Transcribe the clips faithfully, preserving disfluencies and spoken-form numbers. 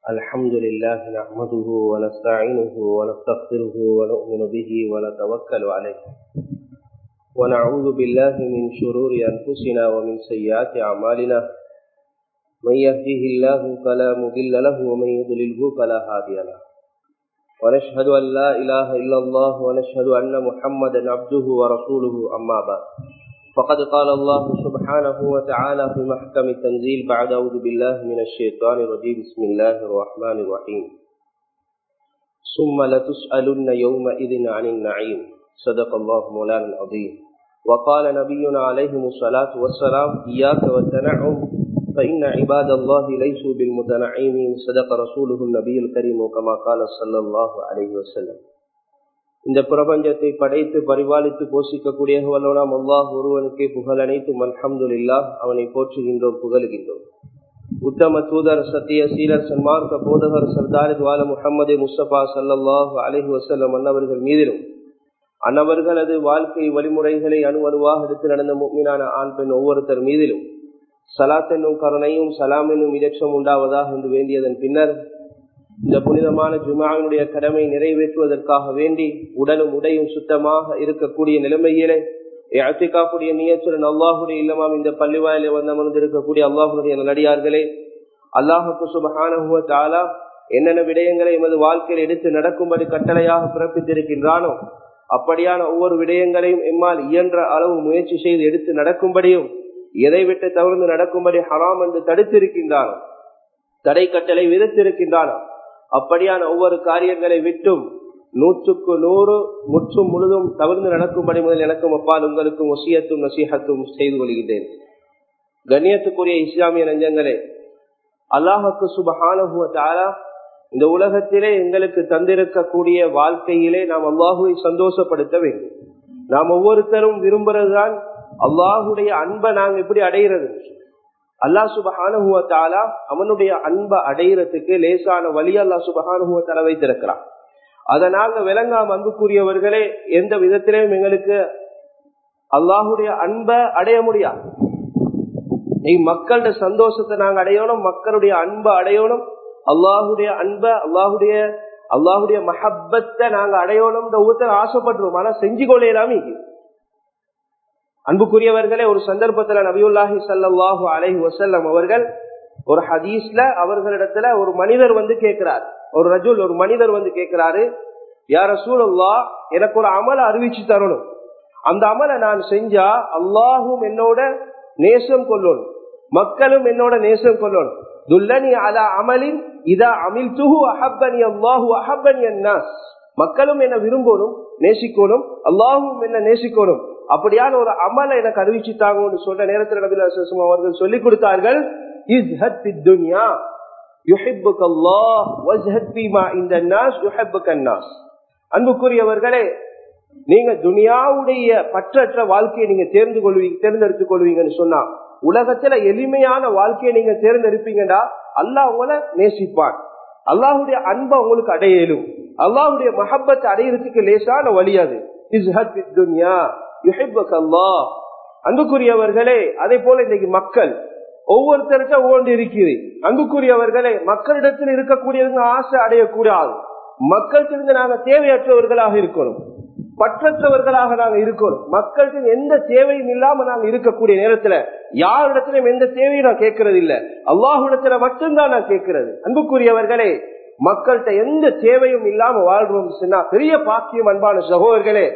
الحمد لله نحمده ونستعينه ونستغفره ونؤمن به ونتوكل عليه ونعوذ بالله من شرور أنفسنا ومن سيئات أعمالنا من يهده الله فلا مضل له ومن يضلله فلا هادي له ونشهد أن لا إله إلا الله ونشهد أن محمدا عبده ورسوله أما بعد فقد قال الله سبحانه وتعالى في محكم التنزيل بعد أعوذ بالله من الشيطان الرجيم بسم الله الرحمن الرحيم ثم لتسألن يومئذ عن النعيم صدق الله مولانا العظيم وقال نبينا عليه الصلاة والسلام إياك والتنعم فإن عباد الله ليسوا بالمتنعمين صدق رسوله النبي الكريم كما قال صلى الله عليه وسلم. இந்த பிரபஞ்சத்தை படைத்து பரிபாலித்து போஷிக்கக்கூடிய வல்லவனாம் அல்லாஹ் ஒருவனுக்கே புகழ் அனைத்தும் அல்ஹம்துலில்லாஹ். அவனை போற்றுகின்றோம், புகழுகின்றோம். உத்தம தூதர் சத்திய சீலர் சன்மார்க்க போதகர் சர்தார் துவால முஹம்மது முஸ்தபா ஸல்லல்லாஹு அலைஹி வஸல்லம் அன்னவர்கள் மீதிலும் அன்னவர்களது வாழ்க்கை வழிமுறைகளை அணுவணுவாக எடுத்து நடந்த முஃமினான ஆண் பெண் ஒவ்வொருத்தர் மீதிலும் சலாத் என்னும் கருணையும் சலாம் என்னும் இரட்சம் உண்டாவதாக என்று வேண்டியதன் பின்னர் இந்த புனிதமான ஜுமாவினுடைய கடமை நிறைவேற்றுவதற்காக வேண்டி உடலும் உடையும் சுத்தமாக இருக்கக்கூடிய நிலைமையிலே இஅ்திகாஃபுடைய நியத்துடன் அல்லாஹுடைய இல்லமாம் இந்த பள்ளிவாயிலே வந்து அமர்ந்திருக்கக்கூடிய அல்லாஹுடைய நல்லடியார்களே, அல்லாஹுக்கு சுப்ஹானஹு வ தஆலா என்னென்ன விடயங்களை எமது வாழ்க்கையில் எடுத்து நடக்கும்படி கட்டளையாக பிறப்பித்திருக்கின்றானோ அப்படியான ஒவ்வொரு விடயங்களையும் எம்மால் இயன்ற அளவு முயற்சி செய்து எடுத்து நடக்கும்படியும் எதை விட்டு தவிர்த்து நடக்கும்படி ஹராம் என்று தடுத்திருக்கின்றானோ, தடை கட்டளை விதித்திருக்கின்றானோ அப்படியான ஒவ்வொரு காரியங்களை விட்டும் நூற்றுக்கு நூறு முற்றும் முழுதும் தவிர்த்து நடக்கும்படி முதல் எனக்கும் அப்பால் உங்களுக்கும் வசியத்தும் நசீஹத்தும் செய்து கொள்கின்றேன். கண்ணியத்துக்குரிய இஸ்லாமிய நெஞ்சங்களே, அல்லாஹுக்கு சுப்ஹானஹு வ தஆலா இந்த உலகத்திலே எங்களுக்கு தந்திருக்கக்கூடிய வாழ்க்கையிலே நாம் அல்லாஹுவை சந்தோஷப்படுத்த வேண்டும். நாம் ஒவ்வொருத்தரும் விரும்புறதுதான் அல்லாஹுடைய அன்பை நாங்கள் எப்படி அடைகிறது. அல்லாஹ் சுப்ஹானஹு வ தஆலா அவனுடைய அன்பை அடைகிறதுக்கு லேசான வழி அல்லாஹ் சுப்ஹானஹு வ தஆலா வைத்திருக்கிறான். அதனால விளங்காம அன்புக்குரியவர்களே, எந்த விதத்திலையும் எங்களுக்கு அல்லாஹுடைய அன்பை அடைய முடியாது. மக்களுடைய சந்தோஷத்தை நாங்க அடையணும், மக்களுடைய அன்பை அடையணும், அல்லாஹுடைய அன்பை அல்லாஹுடைய அல்லாஹுடைய மஹப்பத்தை நாங்க அடையணும் ஒவ்வொருத்தர் ஆசைப்படுறோம். ஆனா செஞ்சு கொள்ளலாமே. அன்புக்குரியவர்களே, ஒரு சந்தர்ப்பத்துல நபியுல்லாஹி ஸல்லல்லாஹு அலைஹி வஸல்லம் அவர்கள் ஒரு ஹதீஸ்ல அவர்களிடத்துல ஒரு மனிதர் வந்து கேட்கிறார், ஒரு ரஜுல் ஒரு மனிதர் வந்து கேட்கிறாரு, யா ரசூலல்லாஹ், எனக்கு ஒரு அமலை அறிவிச்சு தரணும், அந்த அமலை நான் செஞ்சா அல்லாஹும் என்னோட நேசம் கொள்ளணும், மக்களும் என்னோட நேசம் கொள்ளணும். துல்லனி அலா அமலின் இதா அமில்துஹு அஹப்பனி அல்லாஹு அஹப்பனி அன்னாஸ். மக்களும் என்ன விரும்பணும், நேசிக்கணும், அல்லாஹும் என்ன நேசிக்கணும், அப்படியான ஒரு அமலை எனக்கு அறிவிச்சுட்டாங்க சொல்ற நேரத்தில் நபி ஸல்லல்லாஹு அலைஹி வஸல்லம் அவர்கள் சொல்லிக் கொடுத்தார்கள், இஸ்ஹத் ஃபித் துன்யா யுஹிப்புக அல்லாஹ் வஸ்ஹத் ஃபீமா இன்தன்னாஸ் யுஹிப்புக அன்னாஸ். அன்புக்குரியவர்களே, நீங்க துனியாவுடைய பற்றற்ற வாழ்க்கையை நீங்க தேர்ந்து கொள்வீங்க தேர்ந்தெடுத்துக் கொள்வீங்கன்னு சொன்னா, உலகத்துல எளிமையான வாழ்க்கையை நீங்க தேர்ந்தெடுப்பீங்கடா அல்லாஹ் உங்களை நேசிப்பான். அல்லாஹுடைய அன்பை உங்களுக்கு அடையலும், அல்லாஹுடைய மஹப்பத்தை அடையிறதுக்கு லேசான வழி அது. இஸ்ஹத் ஃபித் துன்யா யுஹிப்புக அல்லாஹ். அன்புக்குரியவர்களே, அதே போல இன்னைக்கு மக்கள் ஒவ்வொருத்தருக்கும் ஒவ்வொன்று இருக்குது. அன்புக்குரியவர்களே, மக்களிடத்தில் இருக்கக்கூடியவங்க ஆசை அடையக்கூடாது. மக்களுக்கு நாங்க தேவையற்றவர்களாக இருக்கணும், பற்றற்றவர்களாக நாங்க இருக்கணும். மக்களுக்கு எந்த தேவையும் இல்லாம நாங்க இருக்கக்கூடிய நேரத்துல யாரிடத்திலும் எந்த தேவையும் நான் கேட்கறது இல்லை, அல்லாஹ்விடத்துல மட்டும்தான் நான் கேட்கிறது. அன்புக்குரியவர்களே, மக்கள்கிட்ட எந்த தேவையும் இல்லாம வாழ்றோம் சொன்னா பெரிய பாக்கியம். அன்பான சகோதரர்களே,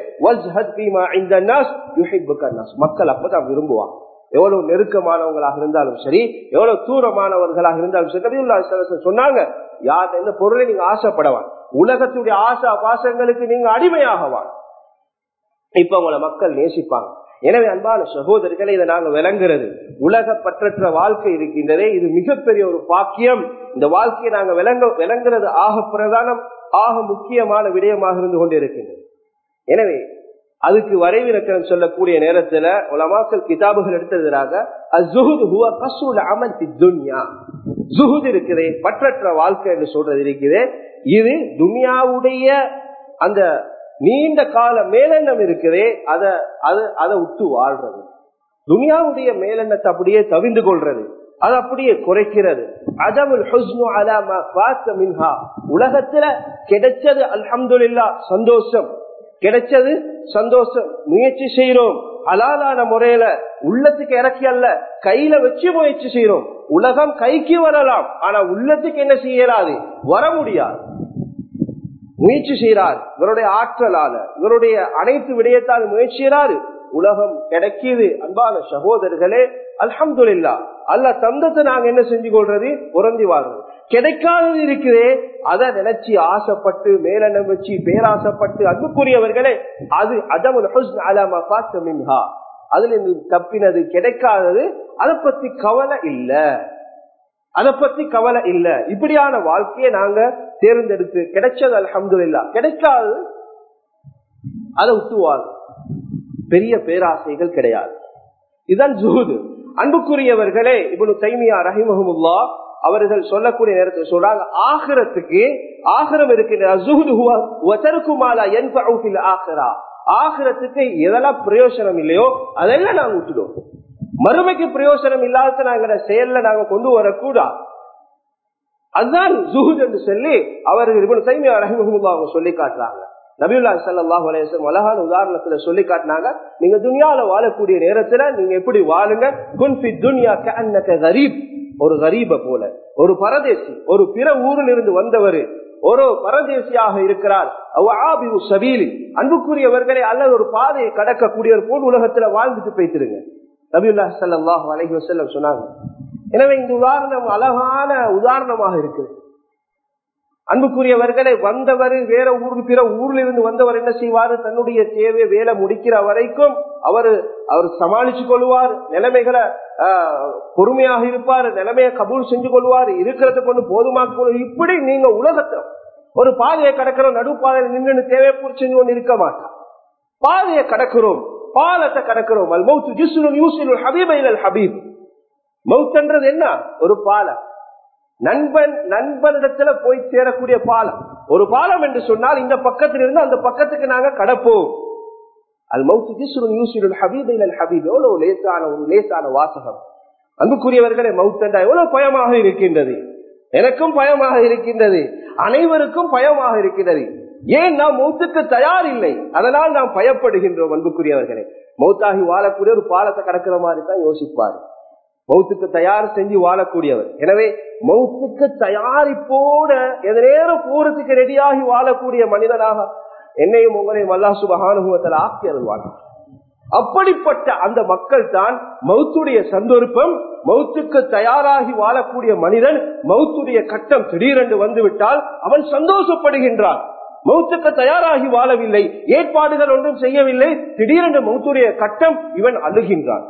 மக்கள் அப்பதான் விரும்புவாங்க. எவ்வளவு நெருக்கமானவங்களாக இருந்தாலும் சரி, எவ்வளவு தூரமானவர்களாக இருந்தாலும் சரி, நபியுல்லாஹி ஸல்லல்லாஹு அலைஹி வஸல்லம் சொன்னாங்க, யார் எந்த பொருளை நீங்க ஆசைப்படவான், உலகத்துடைய ஆசா பாசங்களுக்கு நீங்க அடிமையாகவான், இப்ப உங்களை மக்கள் நேசிப்பாங்க. எனவே அன்பான சகோதரர்களை, இதை நாங்க விளங்குறது, உலக பற்றற்ற வாழ்க்கை இருக்கின்றதே, இது மிகப்பெரிய ஒரு பாக்கியம். இந்த வாழ்க்கையை நாங்க விளங்க விளங்குறது ஆக பிரதானம், ஆக முக்கியமான விடயமாக இருந்து கொண்டு இருக்கின்றது. எனவே அதுக்கு வரைவிலக்கணம் சொல்லக்கூடிய நேரத்துல உலமாக்கள் கிதாபுகள் எடுத்ததாக அஸ்ஸுஹுது ஹுவ கஸ்ருல் அமல் ஃபித் துன்யா. ஜுஹுத் இருக்குதே, பற்றற்ற வாழ்க்கை என்று சொல்றது இருக்குதே, இது துன்யாவுடைய அந்த நீண்ட கால மேலெண்ணம் இருக்குதே, அதை அதை விட்டு வாழ்றது, துன்யாவுடைய மேலெண்ணத்தை அப்படியே தவிர்ந்து கொள்றது, அது அப்படியே குறைக்கிறது. அதமுல் ஹுஸ்னு அலா மா ஃபாத மின்ஹா. உலகத்துல கிடைச்சது அல்ஹம்துலில்லாஹ் சந்தோஷம், கிடைச்சது சந்தோஷம். முயற்சி செய்யறோம் ஹலாலான முறையில, உள்ளத்துக்கு இறக்கி அல்ல, கையில வச்சு முயற்சி செய்யறோம். உலகம் கைக்கு வரலாம், ஆனா உள்ளத்துக்கு என்ன செய்யலாது, வர முடியாது. முயற்சி செய்யறார், இவருடைய ஆற்றலால, இவருடைய அனைத்து விடயத்தால் முயற்சி செய்யறாரு, உலகம் கிடைக்குது. அன்பான சகோதரர்களே, அல்ஹம்துலில்லாஹ். அல்லாஹ் தந்தத்தை நாங்க என்ன செஞ்சு கொள்றது, புரந்தி வாழ்றது. கிடைக்காதது இருக்குதே, அதை நினைச்சு ஆசைப்பட்டு மேலெண்ணம் வச்சு பேராசைப்பட்டு அன்புக்குரியவர்களே, அது அதமுல் ஹுஸ்ன் அலா மா ஃபாத மின்ஹா. அதுல இருந்து தப்பினது, கிடைக்காதது, அதை பத்தி கவலை இல்ல, அதை பத்தி கவலை இல்ல. இப்படியான வாழ்க்கையை நாங்க தேர்ந்தெடுத்து, கிடைச்சது அல்ஹம்துலில்லாஹ், கிடைக்காது அதை விட்டுவாங்க. பெரிய பேராசைகள் கிடையாது. இதுதான் ஜுஹூது. அன்புக்குரியவர்களே, இப்னு தைமியா ரஹிமஹுல்லாஹ் அவர்கள் சொல்லக்கூடிய நேரத்தில் சொல்றாங்க, ஆகிரத்துக்கு ஆகிரம் இருக்கிற ஆகிரத்துக்கு எதெல்லாம் பிரயோசனம் இல்லையோ அதெல்லாம் நாங்க விட்டுடுவோம். மறுமைக்கு பிரயோசனம் இல்லாத நாங்க செயல்ல நாங்க கொண்டு வரக்கூடாது. அதுதான் ஜுஹூத் என்று சொல்லி அவர்கள் இப்னு தைமியா ரஹிமஹுல்லாஹ் அவங்க சொல்லி காட்டுறாங்க. நபியுல்லாஹி ஸல்லல்லாஹு அலைஹி வஸல்லம் அழகான உதாரணத்துல சொல்லி காட்டினாங்க, நீங்க துன்யால வாழக்கூடிய நேரத்துல நீங்க எப்படி வாழுங்க, குன் ஃபி துன்யா கஅன்னக கரீப், ஒரு கரீப போல, ஒரு பரதேசி, ஒரு பிற ஊரில் இருந்து வந்தவர், ஒரு பரதேசியாக இருக்கிறார். அன்புக்குரியவர்களே, அல்லது ஒரு பாதையை கடக்கக்கூடியவர் போல் உலகத்துல வாழ்ந்துட்டு போய்த்திருங்க. நபியுல்லாஹி ஸல்லல்லாஹு அலைஹி வஸல்லம் சொன்னாங்க. எனவே இந்த உதாரணம் அழகான உதாரணமாக இருக்கு. அன்புக்குரியவர்களை, வந்தவர் வேற ஊருக்கு, பிற ஊரில் இருந்து வந்தவர் என்ன செய்வாரு, தன்னுடைய தேவை வேலை முடிக்கிற வரைக்கும் அவரு அவர் சமாளிச்சு கொள்வார், நிலைமைகளை பொறுமையாக இருப்பார், நிலைமையை கபூல் செஞ்சு கொள்வார், இருக்கிறத கொண்டு போதுமாக்க. இப்படி நீங்க உலகத்தை ஒரு பாதையை கடக்கிறோம், நடுப்பாதையில் நின்று தேவை செஞ்சு கொண்டு இருக்க மாட்டார். பாதையை கடக்கிறோம், பாலத்தை கடக்கிறோம். அல் மௌத் ஜிஸ்ருன் யூசிலுல் ஹபீப இலல் ஹபீப். மௌத்ன்றது என்ன, ஒரு பாலம், நண்பன் நண்பனிடத்துல போய் சேரக்கூடிய பாலம். ஒரு பாலம் என்று சொன்னால் இந்த பக்கத்தில் இருந்து அந்த பக்கத்துக்கு நாங்க கடப்போம். அல் மௌத் ஜிஸ்ருன் யூசிலுல் ஹபீப இலல் ஹபீப். எவ்வளவு லேசான ஒரு லேசான வாசகம். அன்புக்குரியவர்களே, மௌத் என்றால் எவ்வளவு பயமாக இருக்கின்றது. எனக்கும் பயமாக இருக்கின்றது, அனைவருக்கும் பயமாக இருக்கின்றது. ஏன் நாம் மௌத்துக்கு தயார் இல்லை, அதனால் நாம் பயப்படுகின்றோம். அன்புக்குரியவர்களே, மௌத்தாகி வாழக்கூடிய ஒரு பாலத்தை கடக்கிற மாதிரி தான் யோசிப்பாரு, மௌத்துக்கு தயார் செஞ்சு வாழக்கூடியவர். எனவே மௌத்துக்கு தயாரிப்போட எது நேரம் போறதுக்கு ரெடியாகி வாழக்கூடிய மனிதனாக என்னையும் உங்களையும் அல்லாஹ் சுப்ஹானஹு வ தஆலா ஆக்கி அருள்வார். அப்படிப்பட்ட அந்த மக்கள் தான் மௌத்துடைய சந்தர்ப்பம். மௌத்துக்கு தயாராகி வாழக்கூடிய மனிதன் மௌத்துடைய கட்டம் திடீரென்று வந்துவிட்டால் அவன் சந்தோஷப்படுகின்றான். மௌத்துக்கு தயாராகி வாழவில்லை, ஏற்பாடுகள் ஒன்றும் செய்யவில்லை, திடீரென்று மௌத்துடைய கட்டம், இவன் அழுகின்றான்.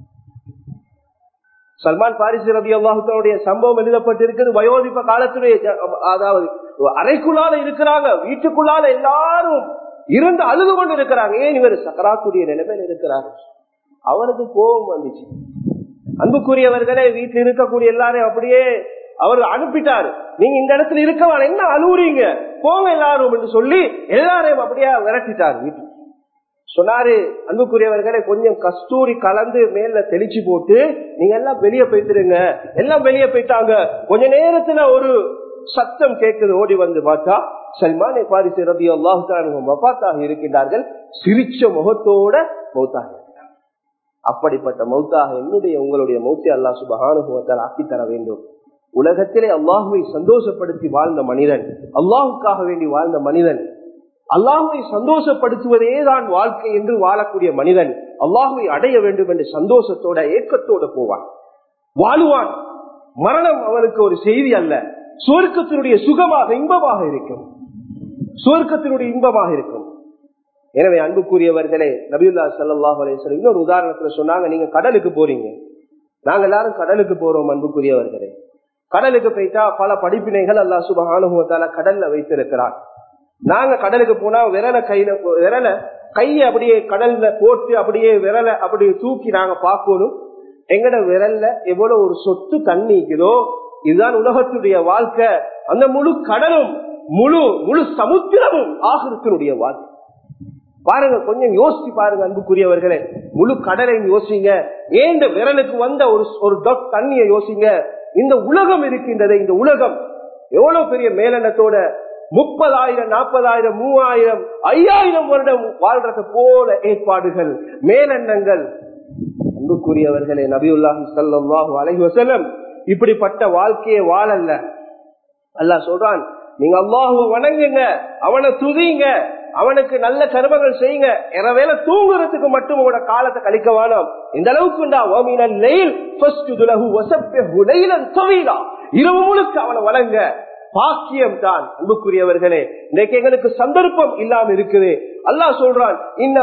சல்மான் பாரிசி ரலியல்லாஹு தஆலாவுடைய சம்பவம் எழுதப்பட்டிருக்கிறது. வயோதிப காலத்துடைய, அதாவது அறைக்குள்ளால இருக்கிறாங்க, வீட்டுக்குள்ளால எல்லாரும் இருந்து அழுது கொண்டு இருக்கிறாங்க. ஏன், இவர் சக்கராத்துடைய நிலைமையில் இருக்கிறார். அவனுக்கு கோபம் வந்துச்சு. அன்புக்குரியவர்களே, வீட்டில் இருக்கக்கூடிய எல்லாரையும் அப்படியே அவர் அனுப்பிட்டாரு. நீங்க இந்த இடத்துல இருக்கவான், என்ன அழுவுறீங்க, போங்க எல்லாரும் என்று சொல்லி எல்லாரையும் அப்படியே விரட்டிட்டாரு. வீட்டுக்கு சொன்னாரு, அன்புக்குரியவர்களே, கொஞ்சம் கஸ்தூரி கலந்து மேல தெளிச்சு போட்டு நீங்க எல்லாம் வெளியே போயிட்டுருங்க. எல்லாம் வெளியே போயிட்டாங்க. கொஞ்ச நேரத்துல ஒரு சத்தம் கேட்குது. ஓடி வந்து பார்த்தா சல்மான் பாரிசி ரலியல்லாஹு தஆலா வஃபாத்தாக இருக்கின்றார்கள். சிரிச்ச முகத்தோட மௌத்தாக இருக்கிறார். அப்படிப்பட்ட மௌத்தாக என்னுடைய உங்களுடைய மௌத்தை அல்லாஹ் சுப்ஹானஹு வ தஆலா ஆக்கி தர வேண்டும். உலகத்திலே அல்லாஹுவை சந்தோஷப்படுத்தி வாழ்ந்த மனிதன், அல்லாஹுக்காக வேண்டி வாழ்ந்த மனிதன், அல்லாஹுவை சந்தோஷப்படுத்துவதே தான் வாழ்க்கை என்று வாழக்கூடிய மனிதன் அல்லாஹுவை அடைய வேண்டும் என்று சந்தோஷத்தோட ஏக்கத்தோட போவான், வாழுவான். மரணம் அவனுக்கு ஒரு செய்தி அல்ல, சுவர்க்கத்தினுடைய சுகமாக இன்பமாக இருக்கும், சுவர்க்கத்தினுடைய இன்பமாக இருக்கும். எனவே அன்புக்குரியவர்களே, நபியுல்லாஹி ஸல்லல்லாஹு அலைஹி வஸல்லம் இன்னொரு உதாரணத்துல சொன்னாங்க, நீங்க கடலுக்கு போறீங்க, நாங்க எல்லாரும் கடலுக்கு போறோம். அன்புக்குரியவர்களே, கடலுக்கு போயிட்டா பல படிப்பினைகள் அல்லாஹ் சுப்ஹானஹு வ தஆலா கடல்ல வைத்திருக்கிறான். நாங்க கடலுக்கு போனா விரல கையில விரல கைய அப்படியே கடல்ல போட்டு அப்படியே விரல அப்படியே தூக்கி நாங்க பார்க்கணும், எங்கட விரல்ல எவ்வளவு ஒரு சொட்டு தண்ணிக்குதோ. இதுதான் உலகத்துடைய வாழ்க்கை. அந்த முழு கடலும் முழு முழு சமுத்திரமும் ஆகிரத்தினுடைய வாழ்க்கை. பாருங்க, கொஞ்சம் யோசிச்சு பாருங்க அன்புக்குரியவர்களே, முழு கடலை யோசிங்க, ஏன் விரலுக்கு வந்த ஒரு ஒரு டொட் தண்ணியை யோசிங்க. இந்த உலகம் இருக்கின்றது, இந்த உலகம் எவ்வளவு பெரிய மேலெண்ணத்தோட முப்பதாயிரம் நாற்பதாயிரம் மூவாயிரம் ஐயாயிரம் வருடம் வாழ்றது போல ஏற்பாடுகள் மேலெண்ணங்கள். அன்புக்குரியவர்களே, நபியுல்லாஹி ஸல்லல்லாஹு அலைஹி வஸல்லம் இப்படிப்பட்ட வாழ்க்கையை வாழல்ல. அல்லாஹ் சொல்றான், நீங்க அல்லாஹ்வை வணங்குங்க, அவனை துதிங்க, அவனுக்கு நல்ல கர்மங்கள் செய்யுங்க, இரவேளை தூங்குறதுக்கு மட்டும் உங்களோட காலத்தை கழிக்க வேணாம். இந்த அளவுக்கு இரவு முழுக்க அவனை வணங்க. பாக்கியம் தான். அன்புக்குரியவர்களே, இன்றைக்கு எங்களுக்கு சந்தர்ப்பம் இல்லாம இருக்குது. அல்லாஹ் சொல்றான்,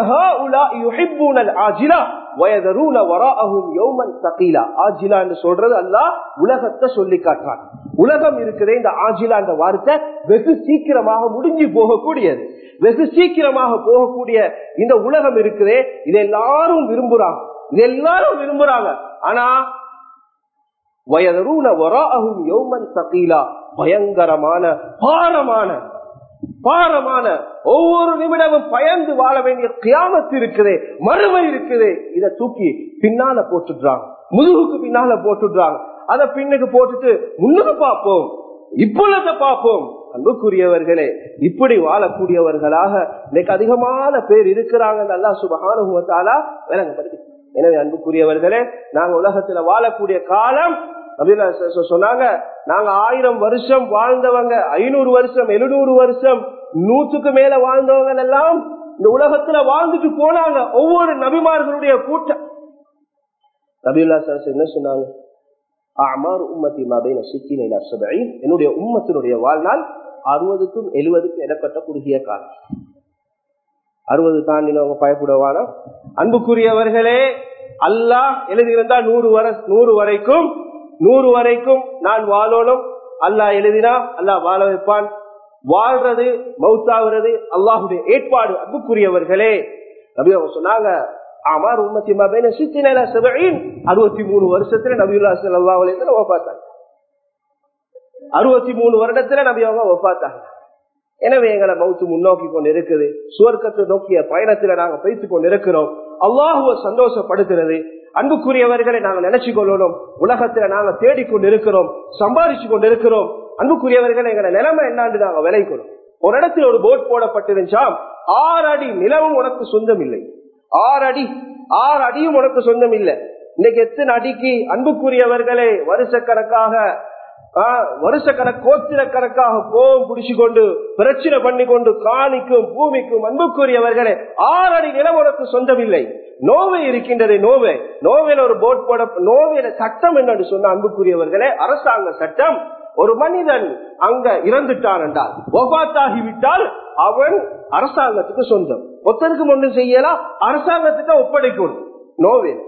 சொல்றது அல்லாஹ் உலகத்தை சொல்லி காட்டுறான். உலகம் இருக்குதே, இந்த ஆஜிலா என்ற வார்த்தை வெகு சீக்கிரமாக முடிஞ்சு போகக்கூடியது, வெகு சீக்கிரமாக போகக்கூடிய இந்த உலகம் இருக்குதே, இது எல்லாரும் விரும்புறாங்க, இது எல்லாரும் விரும்புறாங்க. ஆனா வயதரூன வராஅஹும் யௌமன் ஸகீலா, பயங்கரமான பாரமான பாரமான ஒவ்வொரு நிமிடமும் பயந்து வாழ வேண்டிய கியாமத் இருக்குது, மறுமை இருக்குது. இதை தூக்கி பின்னால போட்டுடுறாங்க, முதுகுக்கு பின்னால போட்டுடுறாங்க. அதை பின்னுக்கு போட்டுட்டு முன்னுக்கு பார்ப்போம், இப்பொழுத பார்ப்போம். அன்புக்குரியவர்களே, இப்படி வாழக்கூடியவர்களாக இன்னைக்கு அதிகமான பேர் இருக்கிறாங்க. அல்லாஹ் சுப்ஹானஹு வ தஆலா விளங்கப்படுத்தி. எனவே அன்புக்குரியவர்களே, நாங்க உலகத்துல வாழக்கூடிய காலம் சொன்னாங்க, நாங்க ஆயிரம் வருஷம் வாழ்ந்தவங்க, ஐநூறு வருஷம் எழுநூறு வருஷம் நூற்றுக்கு மேல வாழ்ந்தவங்க எல்லாம் இந்த உலகத்துல வாழ்ந்துட்டு போனாங்க. ஒவ்வொரு நபிமார்களுடைய கூட்டம். நபியுல்லா என்ன சொன்னாங்க, என்னுடைய உம்மத்தினுடைய வாழ்நாள் அறுபதுக்கும் எழுபதுக்கும் இடப்பட்ட குறுகிய காலம். அறுபது தாண்டினவங்க பயப்படுவானா? அன்புக்குரியவர்களே, அல்லாஹ் எழுதியிருந்தா நூறு வர நூறு வரைக்கும் நூறு வரைக்கும் நான் வாழணும். அல்லாஹ் எழுதினா அல்லாஹ் வாழ வைப்பான். வாழ்றது மௌத்தாகிறது அல்லாஹுடைய ஏற்பாடு. அன்புக்குரியவர்களே, நபி அவங்க சொன்னாங்க, அமார் உம்மத்தி மா பைன சித்தின இலா சபஈன், அறுபத்தி மூணு வருஷத்துல நபியுல்லாஹி ஸல்லல்லாஹு அலைஹி வஸல்லம் வஃபாத்தாங்க. அறுபத்தி மூணு வருடத்துல நபி அவங்க வஃபாத்தாங்க. எனவே எங்களை மௌத்து முன்னோக்கி கொண்டு இருக்குது. சுவர்க்கத்தை நோக்கிய பயணத்துல நாங்க பேசிக் கொண்டு இருக்கிறோம். அல்லாஹுவை சந்தோஷப்படுத்துறது. அன்புக்குரியவர்களை நாங்க நினைச்சு கொள்ளணும். உலகத்துல நாங்க தேடிக்கொண்டு இருக்கிறோம், சம்பாதிச்சு கொண்டு இருக்கிறோம். அன்புக்குரியவர்களை எங்களை நிலைமை என்னான்னு நாங்க விளைக்கணும். ஒரு இடத்துல ஒரு போட் போடப்பட்டிருந்துச்சா, ஆறு அடி நிலவும் உனக்கு சொந்தம் இல்லை, ஆறு அடி ஆறு அடியும் உனக்கு சொந்தம் இல்லை. இன்னைக்கு எத்தனை அடிக்கு அன்புக்குரியவர்களே வருஷக்கணக்காக வருஷக்கணக்கு கோத்திர கணக்காக கோபம் குடிச்சு கொண்டு பிரச்சனை பண்ணி கொண்டு காணிக்கும் பூமிக்கும். அன்புக்குரியவர்களே, ஆறு அடி நிலம் உனக்கு சொந்தம் இல்லை. நோவே இருக்கின்றது. நோவே நோவேல ஒரு போட் போட, நோவேல சட்டம் என்னன்னு சொன்ன அன்புக்குரியவர்களே, அரசாங்க சட்டம், ஒரு மனிதன் அங்க இறந்துட்டான் என்றால், வஃபாத்தாகிவிட்டால் அவன் அரசாங்கத்துக்கு சொந்தம். ஒருத்தருக்கு ஒன்றும் செய்யலாம், அரசாங்கத்துக்கு ஒப்படைக்கணும். நோவேல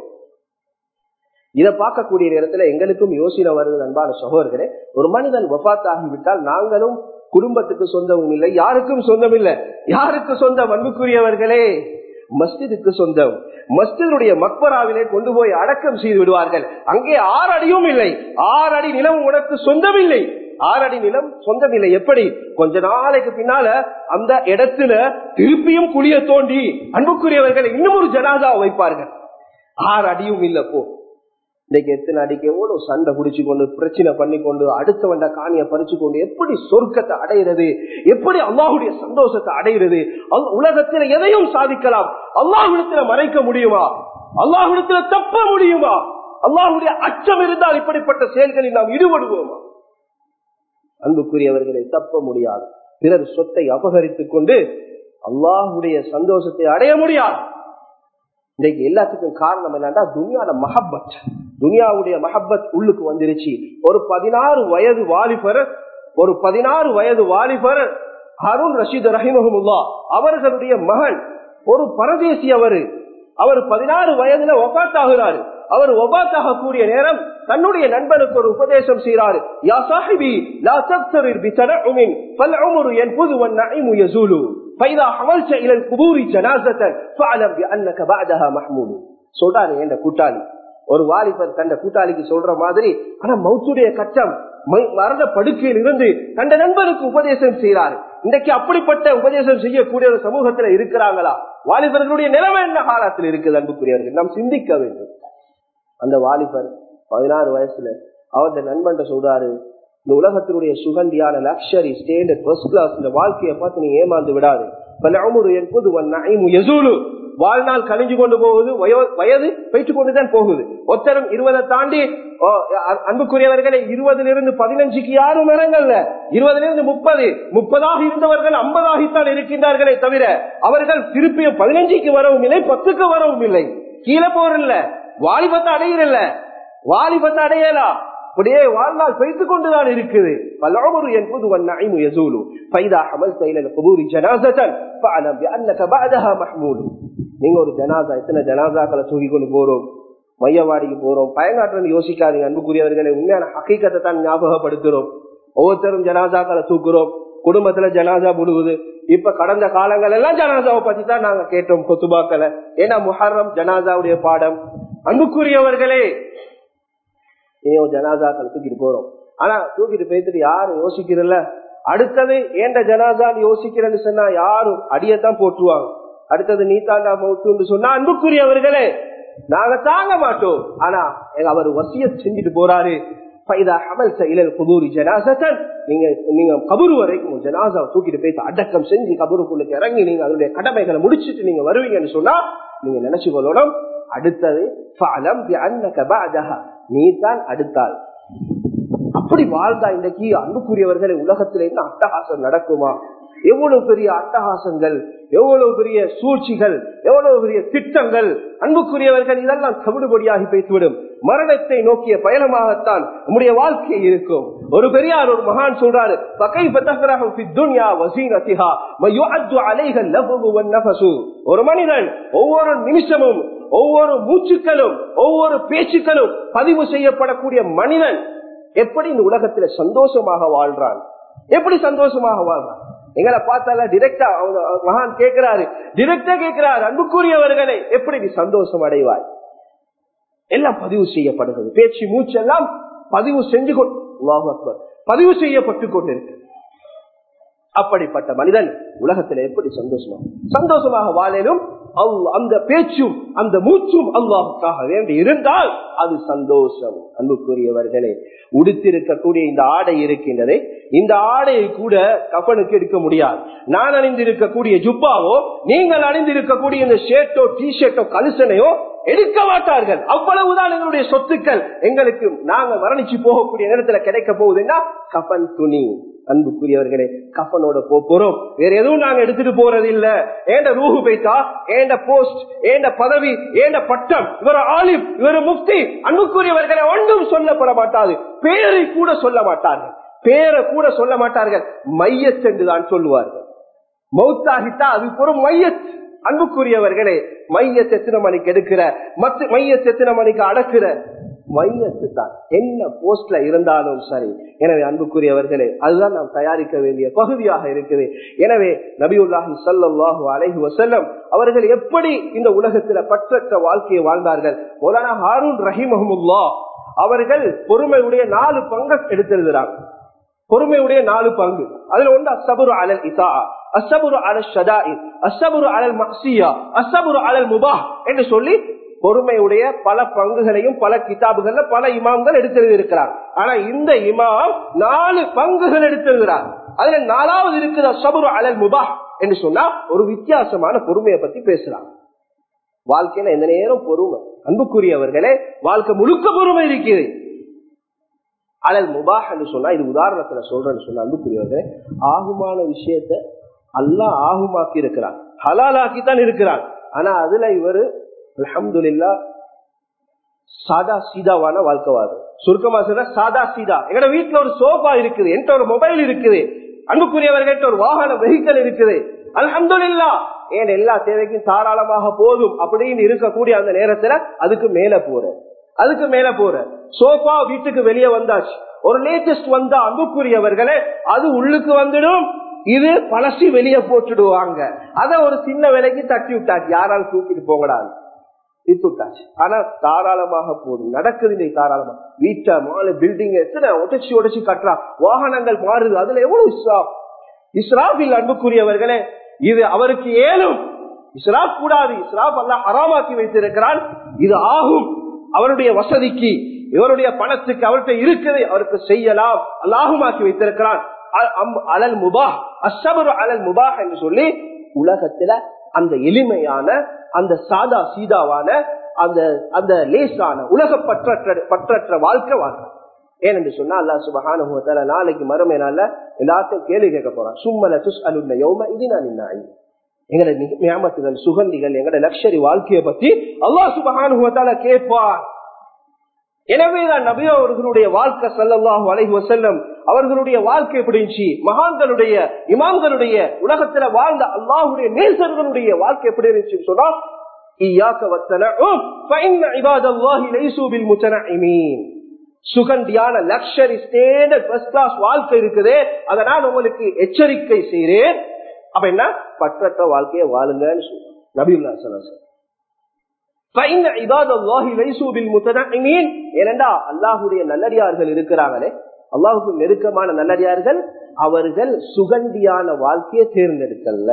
இதை பார்க்கக்கூடிய நேரத்துல எங்களுக்கும் யோசனை வருது. அன்பான சகோதரர்களே, ஒரு மனிதன் வஃபாத்தாகிவிட்டால் நாங்களும் குடும்பத்துக்கு சொந்தமும் இல்லை, யாருக்கும் சொந்தம் இல்லை. யாருக்கு சொந்தம்? அன்புக்குரியவர்களே, மஸ்ஜிதுக்கு சொந்தம். மஸ்ஜிதுடைய மக்பராவிலே கொண்டு போய் அடக்கம் செய்து விடுவார்கள். அங்கே ஆறு அடியும் இல்லை, ஆறு அடி நிலம் உனக்கு சொந்தம் இல்லை, ஆறு அடி நிலம் சொந்தம் இல்லை. எப்படி? கொஞ்ச நாளைக்கு பின்னால அந்த இடத்துல திருப்பியும் குழிய தோண்டி அன்புக்குரியவர்களை இன்னும் ஒரு ஜனாதா வைப்பார்கள். ஆறு அடியும் இல்ல. போ இன்னைக்கு எத்தனை அடிக்கு எவ்வளவு சண்டை குடிச்சு கொண்டு பிரச்சனை பண்ணி கொண்டு அடுத்த வண்ட காணியை பறிச்சு கொண்டு எப்படி சொர்க்கத்தை அடைகிறது, எப்படி அல்லாஹுடைய சந்தோஷத்தை அடைகிறது? உலகத்தில் எதையும் சாதிக்கலாம், அல்லாஹ்விடத்துல மறைக்க முடியுமா? அல்லாஹ்விடத்துல தப்ப முடியுமா? அல்லாஹுடைய அச்சம் இருந்தால் இப்படிப்பட்ட செயல்களில் நாம் ஈடுபடுவோமா? அன்புக்குரியவர்களை தப்ப முடியாது. பிறர் சொத்தை அபகரித்துக் கொண்டு அல்லாஹுடைய சந்தோஷத்தை அடைய முடியாது. இன்னைக்கு எல்லாத்துக்கும் காரணம் என்னன்னா, துனியால மஹப்பத், துனியாவுடைய மஹப்பத் உள்ளுக்கு வந்துருச்சு. ஒரு பதினாறு வயது வாலிபர் ஒரு பதினாறு வயது வாலிபர் ஹாரூன் ரஷீத் ரஹிமஹுல்லாஹ் அவர்களுடைய மகன் ஒரு பரதேசி. அவரு அவர் பதினாறு வயதுல வஃபாத் ஆகிறாரு. அவர் வஃபாத் ஆகக்கூடிய நேரம் தன்னுடைய நண்பனுக்கு ஒரு உபதேசம் செய்கிறாரு. யா சாஹிபி லா தக்தரிர் பிதனஉமின் ஃபல்உம்ரு யன்ஃபுது வன்-நஈமு யஸூலு ஃபைதா ஹமல்த இலல் குபூரி ஜனாஸத்தன் ஃபஅலம் பிஅன்னக பஅதஹா மஹ்மூல். சொல்றாரு என்ற கூட்டாளி, ஒரு வாலிபர் தந்த கூட்டாளிக்கு சொல்ற மாதிரி, ஆனா மௌத்துடைய கட்டம் மரண படுக்கையில் இருந்து தந்த நண்பருக்கு உபதேசம் செய்கிறாரு. இன்றைக்கு அப்படிப்பட்ட உபதேசம் செய்யக்கூடிய ஒரு சமூகத்துல இருக்கிறாங்களா? வாலிபர்களுடைய நிலைமை என்ன காலத்தில் இருக்குது? அன்புக்குரியவர்கள் நாம் சிந்திக்க வேண்டும். அந்த வாலிபர் பதினாறு வயசுல அவருடைய நண்பன் சொல்றாரு, இந்த உலகத்தினுடைய சுகந்தியான லக்ஷரி ஸ்டாண்டர்ட் ஃபர்ஸ்ட் கிளாஸ் இந்த வாழ்க்கையை பார்த்து நீ ஏமாந்து விடாது. வாழ்நாள் கழிஞ்சு கொண்டு போகுது, வயது போயிட்டு கொண்டுதான் போகுது. ஒத்தரும் இருபதை தாண்டி அன்புக்குரியவர்களை இருபதுல இருந்து பதினஞ்சுக்கு யாரும் இறங்கல்ல, இருபதுல இருந்து முப்பது முப்பதாக இருந்தவர்கள் ஐம்பதாகித்தான் இருக்கின்றார்களே தவிர அவர்கள் திருப்பியும் பதினஞ்சுக்கு வரவும் இல்லை, பத்துக்கு வரவும் இல்லை, கீழே போறல்ல, வாலிபத்தை அடையிறல்ல, வாலிபத்தை அடையலாம். அப்படியே வாழ்நாள் வைத்துக் கொண்டுதான் இருக்குது. நீங்க ஒரு ஜனாசா, எத்தனை ஜனாசாக்களை தூக்கி கொண்டு போறோம், மையவாடிக்கு போறோம், பயங்காட்டுன்னு யோசிக்காதீங்க அன்புக்குரியவர்களை. உண்மையான ஹக்கீகத்தை தான் ஞாபகப்படுத்துறோம். ஒவ்வொருத்தரும் ஜனாசாக்களை தூக்குறோம், குடும்பத்துல ஜனாசா முழுகுது. இப்ப கடந்த காலங்கள் எல்லாம் ஜனாசாவை பத்தி தான் நாங்க கேட்டோம் கொத்துபாக்களை. ஏன்னா முஹர்ரம் ஜனாசாவுடைய பாடம். அன்புக்குரியவர்களே, ஏன் ஜனாசாக்களை தூக்கிட்டு போறோம், ஆனா தூக்கிட்டு போயிட்டு யாரும் யோசிக்கிறல்ல. அடுத்தது ஏண்ட ஜனாசான்னு யோசிக்கிறேன்னு சொன்னா யாரும் அடியத்தான் போட்டுருவாங்க. அடுத்தது நீ தாண்டா மௌத்துன்னு சொன்னா அன்புக்குரியவர்களே நாங்க தாங்க மாட்டோம். ஆனா அவர் வசியத் செஞ்சுட்டு போறாரு, நீங்க நீங்க கபரு வரைக்கும் ஜனாசாவை தூக்கிட்டு போய் அடக்கம் செஞ்சு கபருக்குள்ள இறங்கி நீங்க அதனுடைய கடமைகளை முடிச்சுட்டு நீங்க வருவீங்கன்னு சொன்னா நீங்க நினைச்சு கொள்ளணும், அடுத்தது நீ தான் அடுத்தாள். அப்படி வாழ்ந்தா இன்றைக்கு அன்புக்குரியவர்களை உலகத்திலே அட்டகாசம் நடக்குமா? எவ்வளவு பெரிய அட்டகாசங்கள், எவ்வளவு பெரிய சூழ்ச்சிகள், எவ்வளவு பெரிய திட்டங்கள் அன்புக்குரியவர்கள், இதெல்லாம் கவிடுபடியாகி பேசிவிடும். மரணத்தை நோக்கிய பயணமாகத்தான் நம்முடைய வாழ்க்கை இருக்கும். ஒரு பெரியார் ஒரு மகான் சொல்றாரு, ஒரு மனிதன் ஒவ்வொரு நிமிஷமும் ஒவ்வொரு மூச்சுக்களும் ஒவ்வொரு பேச்சுக்களும் பதிவு செய்யப்படக்கூடிய மனிதன் எப்படி இந்த உலகத்துல சந்தோஷமாக வாழ்றான், எப்படி சந்தோஷமாக வாழ்றான். எங்களை பார்த்தால டிரெக்டா அவங்க மகான் கேட்கிறாரு, டிரெக்டா கேட்கிறாரு, அன்புக்குரியவர்களை எப்படி நீ சந்தோஷம் அடைவாய்? எல்லாம் பதிவு செய்யப்படுகிறது, பேச்சு மூச்சு எல்லாம் பதிவு செஞ்சு கொண்டு பதிவு செய்யப்பட்டு கொண்டிருக்கு. அப்படிப்பட்ட மனிதன் உலகத்துல எப்படி சந்தோஷமா சந்தோஷமாக வாழலும் அந்த பேச்சும் அந்த மூச்சும் அல்லாஹ்வுக்காக வேண்டி இருந்தால் அது சந்தோஷம். அன்புக்குரியவர்களே, உடுத்திருக்கக்கூடிய இந்த ஆடை இருக்கின்றதே, இந்த ஆடையை கூட கஃபனுக்கு எடுக்க முடியாது. நான் அணிந்திருக்கக்கூடிய ஜுப்பாவோ நீங்கள் அணிந்திருக்கக்கூடிய இந்த ஷர்ட்டோ டி ஷர்ட்டோ கலுசனையோ எடுக்க மாட்டார்கள். அவ்வளவுதான் எங்களுடைய சொத்துக்கள். எங்களுக்கு நாங்க மரணிச்சு போகக்கூடிய நேரத்துல கிடைக்க போகுதுன்னா கஃபன் துணி. அன்புக்குரியவர்களே, கஃபனோட போறோம், வேற எதுவும் நாங்க எடுத்துட்டு போறது இல்ல. ஏண்ட ரூஹு போய்த்தா, ஏண்ட போஸ்ட், ஏண்ட பதவி, ஏண்ட பட்டம், இவர் ஆலிம், இவர் முஃப்தி, அன்புக்குரியவர்களை ஒன்றும் சொல்லப்பட மாட்டாது. பேரை கூட சொல்ல மாட்டார்கள், பேரை கூட சொல்ல மாட்டார்கள். மையத் என்றுதான் சொல்லுவார்கள். மௌத்தாகித்தா அது ஒரு மையத். அன்புக்குரியவர்களே, மையத் எத்தனை மணிக்கு எடுக்கிற, மத்த மையத் எத்தனை மணிக்கு அடக்குற, மையத்து தான் என்ன போஸ்ட்ல இருந்தாலும் சரி. எனவே அன்புக்குரியவர்களே, அதுதான் நாம் தயாரிக்க வேண்டிய பகுதியாக இருக்குது. எனவே நபியுல்லாஹி ஸல்லல்லாஹு அலைஹி வஸல்லம் அவர்கள் எப்படி இந்த உலகத்துல பற்றற்ற வாழ்க்கையை வாழ்ந்தார்கள். மௌலானா ஹாரூன் ரஹிமஹுல்லாஹ் அவர்கள் பொறுமையுடைய நாலு பங்கு எடுத்திருக்கிறாங்க. பொறுமையுடைய நாலு பங்கு, அதுல ஒன்று அஸ்ஸபுரு அலல் இதாஅ, அஸ்ஸபுரு அலல் ஷதாஇத், அஸ்ஸபுரு அலல் மஅசியா, அஸ்ஸபுரு அலல் முபாஹ் என்று சொல்லி பொறுமையுடைய பல பங்குகளையும் பல கிதாபுகள்ல பல இமாம்கள் எடுத்திருக்கிறார். ஆனா இந்த இமாம் நாலு பங்குகள் எடுத்திருக்கிறார். அதுல நாலாவது இருக்குது அஸ்ஸபுரு அலல் முபாஹ் என்று சொன்னா ஒரு வித்தியாசமான பொறுமையை பத்தி பேசலாம். வாழ்க்கையில எந்த நேரம் பொறுமை. அன்புக்குரியவர்களே, வாழ்க்கை முழுக்க பொறுமை இருக்குது. அலல் முபாஹ் என்று சொன்னா, இது உதாரணத்துல சொல்றேன்னு சொன்னா, அன்புக்குரியவர்களே, ஆகுமான விஷயத்த அல்லாஹ் ஆகுமாக்கி இருக்கிறான், ஹலாலாக்கித்தான் இருக்கிறான். ஆனா அதுல இவரு அல்ஹம்துலில்லாஹ் சாதா சீதாவான வாழ்க்கைவாரு. சுருக்கமா சொல்ற சாதா சீதா. எங்கட வீட்டுல ஒரு சோஃபா இருக்குது, என்கிட்ட ஒரு மொபைல் இருக்குது, அன்புக்குரியவர்கள்ட்ட ஒரு வாகன வெஹிக்கல் இருக்குது, அல்ஹம்துலில்லாஹ் ஏன் எல்லா தேவைக்கும் தாராளமாக போதும் அப்படின்னு இருக்கக்கூடிய அந்த நேரத்துல அதுக்கு மேல போற அதுக்கு மேல போற சோஃபா வீட்டுக்கு வெளியே வந்தாச்சு. ஒரு லேட்டஸ்ட் வந்தா அன்புக்குரியவர்களே அது உள்ளுக்கு வந்துடும், இது பழசி வெளியே போட்டுடுவாங்க. அத ஒரு சின்ன விலைக்கு தட்டி விட்டாச்சு, யாராலும் தூக்கிட்டு போங்கடான்னு விட்டுட்டாச்சு. ஆனா தாராளமாக போதும், நடக்குது தாராளமா. வீட்டை மாலை பில்டிங் எத்தனை உடச்சி உடச்சி கட்டுறா, வாகனங்கள் மாறுது, அதுல எவ்வளவு இஸ்ராப் இஸ்ராஃபில். அன்புக்குரியவர்களே, இது அவருக்கு ஏலும், இஸ்ராப் கூடாது, இஸ்ராப் அல்லாஹ் ஹராமாக்கி வைத்திருக்கிறான். இது ஆகும் அவருடைய வசதிக்கு, இவருடைய பணத்துக்கு அவர்கிட்ட இருக்குது, அவருக்கு செய்யலாம், அல்லாஹுமாக்கி வைத்திருக்கிறான். அலல் முபாஹ் அஸ்ஸப்ரு அலல் முபாஹ் என்று சொல்லி உலகத்துல அந்த எளிமையான அந்த சாதா சீதாவான அந்த அந்த லேசான உலக பற்றற்ற பற்றற்ற வாழ்க்கை வாழ்க்கை. ஏனென்று சொன்னா அல்லாஹ் சுப்ஹானஹு வ தஆலா நாளைக்கு மறுமை நாள்ல எல்லாத்தையும் கேள்வி கேட்க போறான். சும்மல துஸ்அலுன யௌம இதின் அனின் நஈம். எங்கட நியமத்துகள் சுகந்திகள் எங்கட லக்ஷரி வாழ்க்கையை பத்தி அல்லாஹ் சுப்ஹானஹு வ தஆலா கேட்பார். எனவேதான் நபி அவர்களுடைய வாழ்க்கை ஸல்லல்லாஹு அலைஹி வஸல்லம் அவர்களுடைய வாழ்க்கை எப்படி இருந்துச்சு, மகான்களுடைய இமாம்களுடைய உலகத்துல வாழ்ந்த அல்லாஹ்வுடைய நேசர்களுடைய வாழ்க்கை எப்படி இருந்துச்சுன்னு சொன்னா இய்யாக வத்தனஉம் ஃபஇன்ன இபாதல்லாஹி லைஸு பில் முத்தனஇமீன். சுகந்தியான லக்ஷரி ஸ்டேண்டர்ட் ஃபர்ஸ்ட் கிளாஸ் வாழ்க்கை இருக்குது. அதை நான் உங்களுக்கு எச்சரிக்கை செய்கிறேன். அப்ப என்ன, பற்றற்ற வாழ்க்கையை வாழுங்கன்னு சொல்றேன் நபியுல்லாஹி ஸல்லல்லாஹு அலைஹி வஸல்லம். ஏனென்றா அல்லாஹுடைய நல்லடியார்கள் இருக்கிறாங்களே, அல்லாஹுக்கு நெருக்கமான நல்லடியார்கள், அவர்கள் சுகந்தியான வாழ்க்கையை தேர்ந்தெடுக்கல.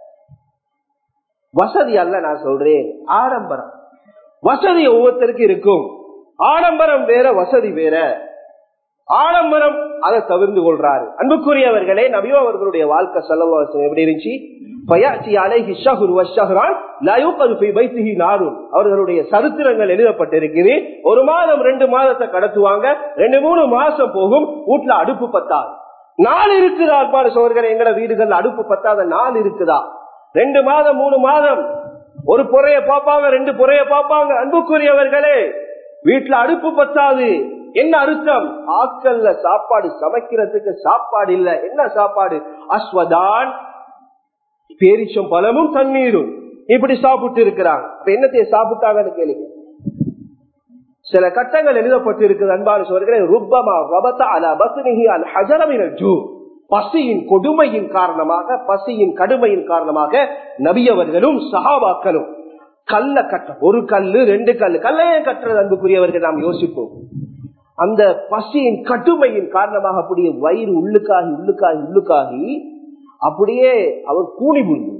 வசதி அல்ல நான் சொல்றேன், ஆடம்பரம். வசதி ஒவ்வொருத்தருக்கு இருக்கும். ஆடம்பரம் வேற, வசதி வேற. ஆடம்பரம் அதை தவிர்த்து கொள்றாரு. அன்புக்குரியவர்களே, நபியோ அவர்களுடைய வாழ்க்கை ஸல்லல்லாஹு அலைஹி வஸல்லம் எப்படி இருந்துச்சு? அவர்களுடைய சரித்திரங்கள் எழுதப்பட்டிருக்கிறது. ஒரு மாதம் ரெண்டு மாதத்தை கடத்துவாங்க, ரெண்டு மூணு மாசம் போகும், வீட்டுல அடுப்பு பத்தாது. நாள் இருக்குதா அன்பான சகோதரர்களே? எங்கட வீடுகள் அடுப்பு பத்தாத நாள் இருக்குதா? ரெண்டு மாதம் மூணு மாதம் ஒரு பொறைய பாப்பாங்க, ரெண்டு பொறைய பாப்பாங்க. அன்புக்குரியவர்களே, வீட்டுல அடுப்பு பத்தாது. என்ன அர்த்தம்? ஆட்கள்ல சாப்பாடு சமைக்கிறதுக்கு சாப்பாடு இல்ல. என்ன சாப்பாடு? அஸ்வதான், பேரிச்சம் பழமும் தண்ணீரும் இப்படி சாப்பிட்டு இருக்கிறாங்க. என்னத்தைய சாப்பிட்டாங்கன்னு கேளுங்க. சில கட்டங்கள் எழுதப்பட்டு இருக்குது அன்பான சகோதரர்களே. ருப்பமா ரபத அலா பத்னிஹி அல் ஹஜர மினல் ஜூ. பசியின் கொடுமையின் காரணமாக, பசியின் கடுமையின் காரணமாக நபி அவர்களும் சஹாபாக்களும் கல்ல கட்ட, ஒரு கல்லு ரெண்டு கல்லு கல்லையே கட்டுறது அன்புக்குரியவர்கள் நாம் யோசிப்போம். அந்த பசியின் கடுமையின் காரணமாக அப்படியே வயிறு உள்ளுக்காகி உள்ளுக்காகி உள்ளுக்காகி அப்படியே அவர் கூனி புழுந்து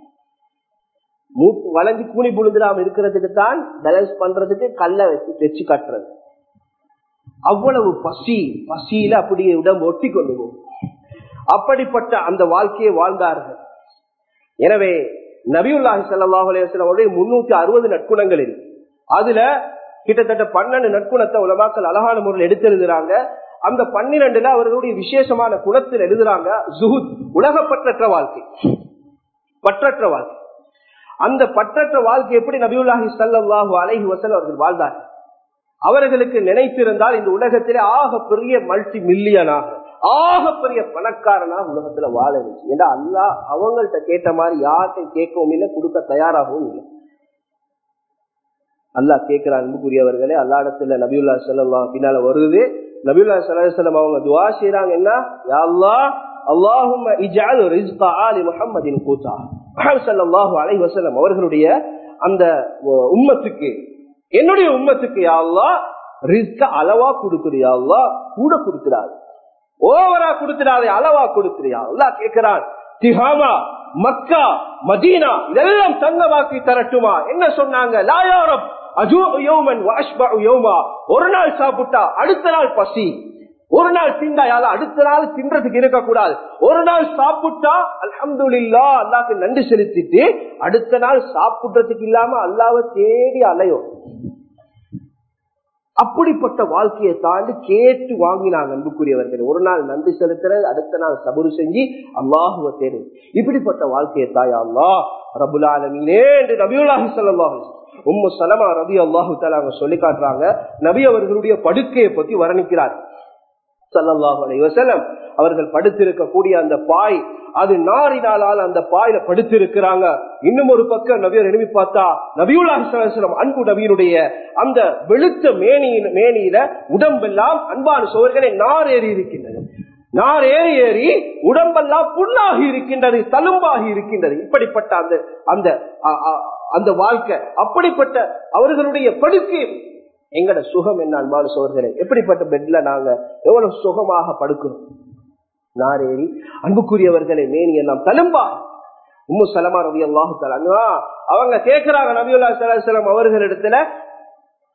மூக்கு வளைஞ்சு கூனி புழுந்துடாம இருக்கிறதுக்கு தான் பேலன்ஸ் பண்றதுக்கு கல்லை வச்சு வச்சு கட்டுறது. அவ்வளவு பசி, பசியில அப்படியே உடம்பு ஒட்டி கொண்டு போகும். அப்படிப்பட்ட அந்த வாழ்க்கையை வாழ்ந்தார்கள். எனவே நபியுல்லாஹி ஸல்லல்லாஹு அலைஹி வஸல்லம் அவருடைய முன்னூத்தி அறுபது நற்குணங்கள் இருக்கு. அதுல கிட்டத்தட்ட பன்னெண்டு நற்குணத்தை உலமாக்கள் அழகான முறையில் எடுத்தெழுதுறாங்க. அந்த பன்னிரண்டுல அவர்களுடைய விசேஷமான குணத்தில் எழுதுறாங்க ஜுஹுத், உலக பற்றற்ற வாழ்க்கை, பற்றற்ற வாழ்க்கை. அந்த பற்றற்ற வாழ்க்கை எப்படி நபியுல்லாஹி ஸல்லல்லாஹு அலைஹி வஸல்லம் அவர்கள் வாழ்ந்தார்கள்? அவர்களுக்கு நினைத்திருந்தால் இந்த உலகத்திலே ஆக பெரிய மல்டி மில்லியனாக, ஆக பெரிய பணக்காரனாக உலகத்துல வாழ இருந்துச்சு. ஏன்னா அல்லாஹ் அவங்கள்ட்ட கேட்ட மாதிரி யார்கிட்ட கேட்கவும் இல்லை, கொடுக்க தயாராகவும் இல்லை. அல்லாஹ் கேட்கிறான் அன்புக்குரியவர்களே. அல்லா இடத்துல நபியுல்லாஹி ஸல்லல்லாஹு பின்னால வருது. நபியுல்லாஹி ஸல்லல்லாஹு அலைஹி வஸல்லம் அவங்க துஆ செய்றாங்க. என்ன? யா அல்லாஹ், அல்லாஹும்ம இஜ்அல் ரிஸ்க ஆலி முஹம்மதின் கூதா. முஹம்மது ஸல்லல்லாஹு அலைஹி வஸல்லம் அவர்களுடைய அந்த உம்மத்துக்கு, என்னுடைய உம்மத்துக்கு யா அல்லாஹ் ரிஸ்க அளவா கொடுக்குறியா அல்லாஹ், கூட கொடுக்கிறாரு, ஓவரா கொடுக்கிறாரு, அளவா கொடுக்கிறியா அல்லாஹ் கேட்கிறான். திஹாமா, மக்கா, மதீனா இதெல்லாம் தங்கமாக்கி தரட்டுமா? என்ன சொன்னாங்க? லா யா ரப் அஜூ யௌமன் வ அஷ்பஉ யௌமா. ஒரு நாள் சாப்பிட்டா அடுத்த நாள் பசி, ஒரு நாள் திண்டா யால அடுத்த நாள் தின்றதுக்கு இருக்க கூடாது. ஒரு நாள் சாப்பிட்டா அல்ஹம்துலில்லாஹ் அல்லாஹ்க்கு நன்றி செலுத்திட்டு அடுத்த நாள் சாப்பிடுறதுக்கு இல்லாம அல்லாஹ்வை தேடி அலையும். அப்படிப்பட்ட வாழ்க்கையை தாண்டி கேட்டு வாங்கினாங்க அன்புக்குரியவர்கள். ஒரு நாள் நன்றி செலுத்துறது, அடுத்த நாள் சபுரு செஞ்சு அல்லாஹுவை தேடு. இப்படிப்பட்ட வாழ்க்கையை தாயா அல்லாஹ் ரப்புல் ஆலமீனே என்று நபியுல்லாஹி ஸல்லல்லாஹு அலைஹி வஸல்லம் உம்மு சலமா ரலியல்லாஹு தஆலா அவங்க சொல்லி காட்டுறாங்க. நபி அவர்களுடைய படுக்கையை பத்தி வர்ணிக்கிறார் ஸல்லல்லாஹு அலைஹி வஸல்லம். அவர்கள் படுத்திருக்கக்கூடிய அந்த பாய், அது நாரினாலால் அந்த பாயில படுத்திருக்கிறாங்க. இன்னும் ஒரு பக்கம் நபியர் எழுப்பி பார்த்தா நபியுல்லாஹி ஸல்லல்லாஹு அலைஹி வஸல்லம் அன்பு நபியினுடைய அந்த வெளுத்த மேனியில மேனியில உடம்பெல்லாம் அன்பான சோர்களே நார் ஏறி இருக்கின்றது. நார் ஏறி ஏறி உடம்பெல்லாம் புண்ணாகி இருக்கின்றது, தழும்பாகி இருக்கின்றது. இப்படிப்பட்ட அந்த அந்த அந்த வாழ்க்கை, அப்படிப்பட்ட அவர்களுடைய படுக்கை. எங்கட சுகம் என்ன அன்பான சோர்களே? எப்படிப்பட்ட பெட்ல நாங்க எவ்வளவு சுகமாக படுக்கிறோம். நாரேறி அன்புக்குரியவர்களை மேனி எல்லாம் தழும்பா. உம்மு சலமா ரலியல்லாஹு தஆலா அவங்க கேட்கிறாங்க நபியுல்லாஹி ஸல்லல்லாஹு அலைஹி வஸல்லம் அவர்களிடத்துல,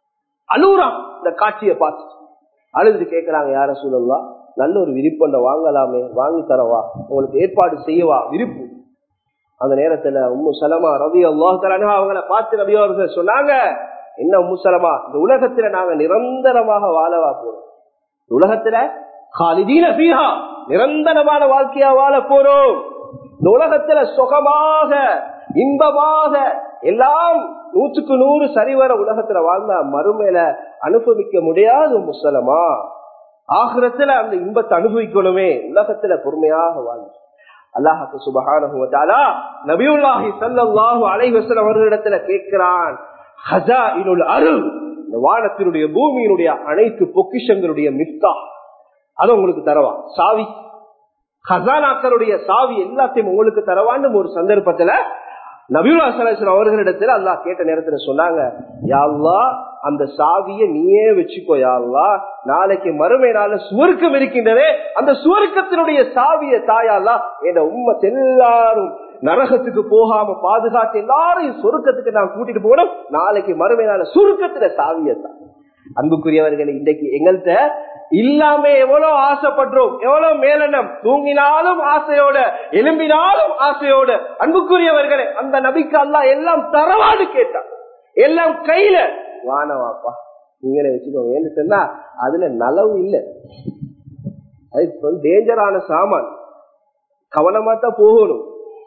அழுறான். இந்த காட்சியை பார்த்து அழுது கேட்கிறாங்க, யார சூழல்லா, நல்ல ஒரு விரிப்பண்டை வாங்கலாமே, வாங்கி தரவா, உங்களுக்கு ஏற்பாடு செய்யவா விரிப்பு. அந்த நேரத்துல உம்மு சலமா ரலியல்லாஹு தஆலா அவங்கள பார்த்து நபி அவர்கள் சொன்னாங்க, என்ன உம்மு சலமா, இந்த உலகத்துல நாங்க நிரந்தரமாக வாழவா போறோம், உலகத்துல காலிதீன ஃபீஹா, நிரந்தரமான வாழ்க்கையா வாழ போறோம், இந்த உலகத்துல சுகமாக இன்பமாக எல்லாம் நூற்றுக்கு நூறு சரிவர உலகத்துல வாழ்ந்த மறுமையில அனுபவிக்க முடியாது முஸ்லமா, ஆகிரத்துல அந்த இன்பத்தை அனுபவிக்கணுமே, உலகத்துல பொறுமையாக வாழ்ந்து அல்லாஹ்வுக்கு சுப்ஹானஹு வ தஆலா நபியுல்லாஹி ஸல்லல்லாஹு அலைஹி வஸல்லம் அவர்களிடத்துல கேட்கிறான், ஹஸாயினுல் அர்ள், இந்த வானத்தினுடைய பூமியினுடைய அனைத்து பொக்கிஷங்களுடைய மிஃப்தா, அது உங்களுக்கு தரவா, சாவி, ஹஸானாக்களுடைய சாவி எல்லாத்தையும் உங்களுக்கு தரவான்னு ஒரு சந்தர்ப்பத்துல நபியுல்லாஹி ஸல்லல்லாஹு அலைஹி வஸல்லம் அவர்களிடத்துல அல்லாஹ் கேட்ட நேரத்துல சொன்னாங்க, யா அல்லாஹ் அந்த சாவியை நீயே வச்சுக்கோ யா அல்லாஹ், நாளைக்கு மறுமை நாள்ல சுவர்க்கம் இருக்கின்றதே அந்த சுவர்க்கத்தினுடைய சாவியை தாயா அல்லாஹ், என் உம்மத் எல்லாரும் நரகத்துக்கு போகாம பாதுகாத்து எல்லாரையும் சொர்க்கத்துக்கு நான் கூட்டிட்டு போனோம், நாளைக்கு மறுமை நாள்ல சுவர்க்கத்துல சாவியை தான். அன்புக்குரியவர்கள், இன்றைக்கு எங்கள்கிட்ட இல்லாம எவ்வளவு ஆசைப்படுறோம், எவ்வளவு மேலெண்ணம், தூங்கினாலும் ஆசையோட எலும்பினாலும் ஆசையோட. அன்புக்குரியவர்களே, அந்த நபிக்கு அல்லாஹ் எல்லாம் தரவான்னு கேட்டான், எல்லாம் கையில வானவாப்பா நீங்களே வச்சுக்கோங்க, ஏன்னு சொன்னா அதுல நலவு இல்லை, அது டேஞ்சரான சாமான், கவனமா தான் போகணும்.